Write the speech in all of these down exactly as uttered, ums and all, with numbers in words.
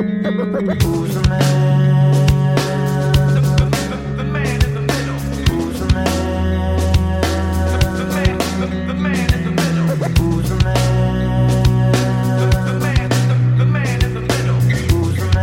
Who's the man? The man in the middle. Who's the man? The man, the man in the middle. Who's the man? The man, the man in the middle. Who's the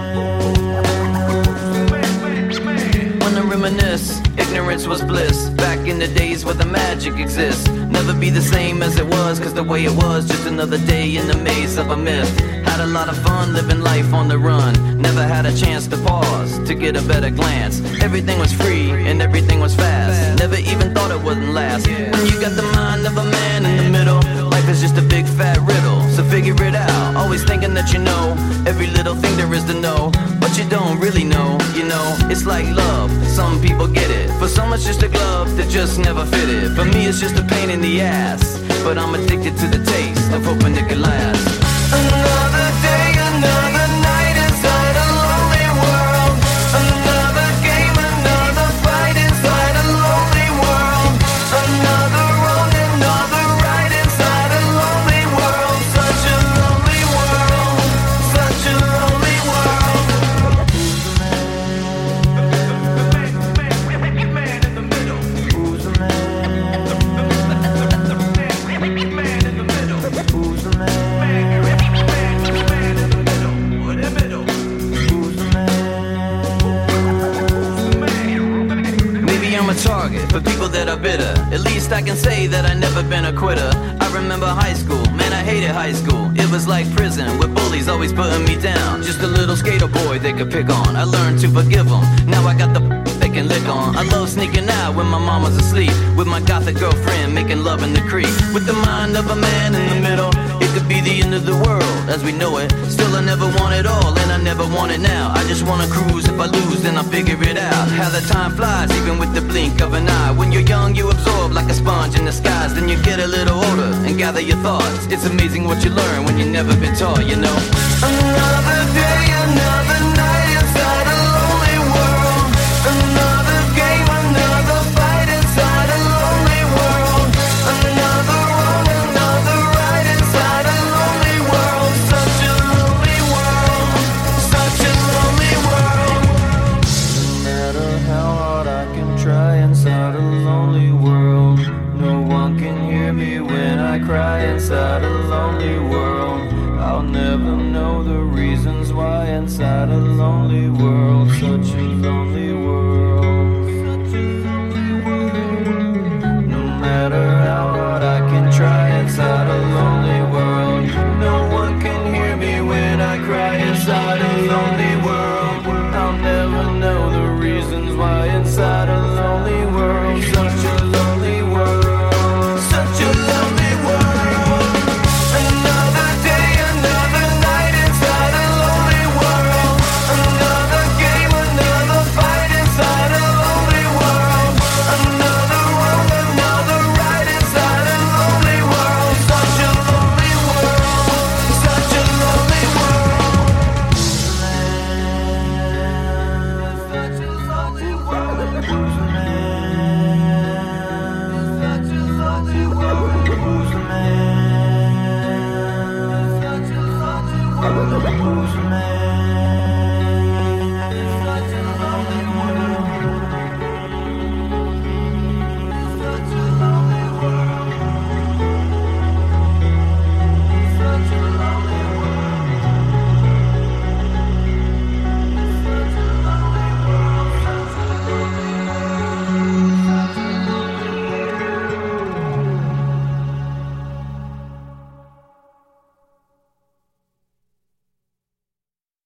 man? Wanna reminisce? Ignorance was bliss. Back in the days where the magic exists. Never be the same as it was, cause the way it was, just another day in the maze of a myth. Had a lot of fun living life on the run. Never had a chance to pause, to get a better glance. Everything was free and everything was fast. Never even thought it wouldn't last. When you got the mind of a man in the middle, life is just a big fat riddle. So figure it out, always thinking that you know every little thing there is to know. But you don't really know, you know, it's like love. Some people get it, for some it's just a glove that just never fitted. For me it's just a pain in the ass, but I'm addicted to the taste of hoping it could last. Another day, another night inside a lonely world. Another game, another fight inside a lonely world. Another wrong, another right inside a lonely world. Such a lonely world, such a lonely world. Who's the man? The man in the middle. Who's the man? The man in the middle. Who's the man? Target for people that are bitter. At least I can say that I never been a quitter. I remember high school, man I hated high school. It was like prison with bullies always putting me down. Just a little skater boy they could pick on. I learned to forgive them. Now I got the they can lick on. I love sneaking out when my mom was asleep, with my gothic girlfriend making love in the creek. With the mind of a man in the middle, it could be the end of the world as we know it. Still I never want it all and I never want it now. I just wanna cruise, if I lose then I'll figure it out. How the time flies even with the blink of an eye. When you're young you absorb like a sponge in the skies. Then you get a little older and gather your thoughts. It's amazing what you learn when you've never been taught, you know. Another day, another night inside a lonely world. Another game, another fight inside a lonely world. Another wrong, another right inside a lonely world. Such a lonely world, such a lonely world. No matter how hard I can try inside a lonely world, no one can hear me when I cry inside a lonely world. I'll never know the reasons why inside a lonely world. Such a lonely world, such a lonely world. No matter how hard I can try inside a lonely world, no one can hear me when I cry inside a lonely world. I'll never know the reasons why inside a lonely world. Such a lonely world, such a lonely world. Another day, another night inside a lonely world. Another game, another fight inside a lonely world. Another wrong, another right inside a lonely world. Such a lonely world, such a lonely world. Such a lonely world. Who's the man? Such a lonely world. Who's the man? Such a lonely world. Who's the man?